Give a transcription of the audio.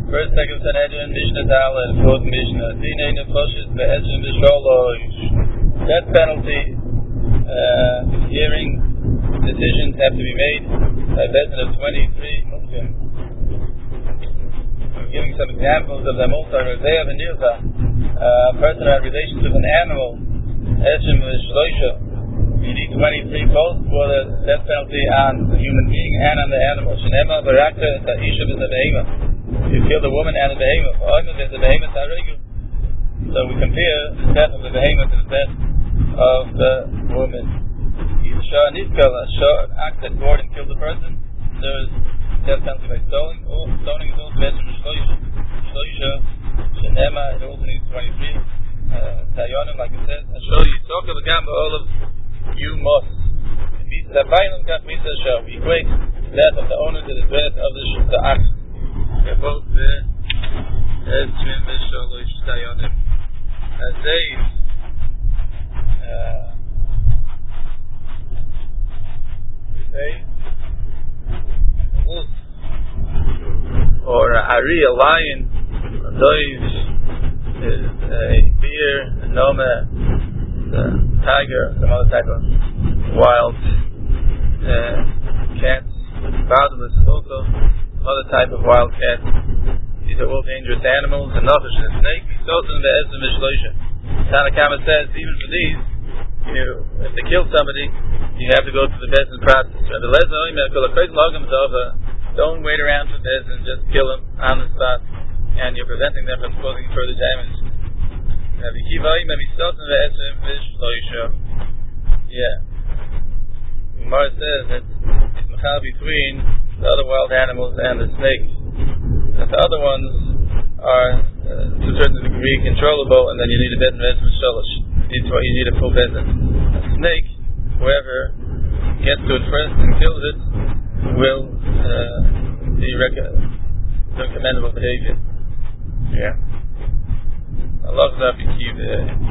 First, second Sanhedrin, Mishnah Dal, and fourth Mishnah. Dinei nefoshes be'ezrim v'sholosh. Death penalty, hearing decisions have to be made by a bezin of 23 Muslim. We're giving some examples of them also. Rozea v'nirza. A person who had relations with an animal, ezrim v'shloisha. You need 23 both for the death penalty on the human being and on the animal. Shenema barakta ta'isha v'zabehema. You kill the woman and the behemoth. So we compare the death of the behemoth to the death of the woman. Either Shah Nizkal, a act that gored and killed the person, there is death penalty by stoning, or stoning is also better than Shloisha, Shenema, it also needs 23. Tayonim, like it says, Ashol Yitzok of the Gamba Olav, you must. We equate the death of the owner to the death of the act. They're both there. Ezrim v'sholosh tayonim. Azeis. Wolf. Or Ari, a lion. Doiv is a bear, a nome, a tiger, some other type of wild cats. Fatherless also. Other type of wild cat. These are all dangerous animals. A nachash and a snake. Tanakama says, even for these, if they kill somebody, you have to go through the bezin process. Don't wait around for bezin, just kill them on the spot, and you're preventing them from causing further damage. Yeah. Gemara says that it's mechal between the other wild animals and the snakes. That the other ones are, to a certain degree, controllable, and then you need a bezin v'ezrim shalosh. You need a full bezin. A snake, whoever gets to it first and kills it, will be doing commendable behavior. Yeah. Allah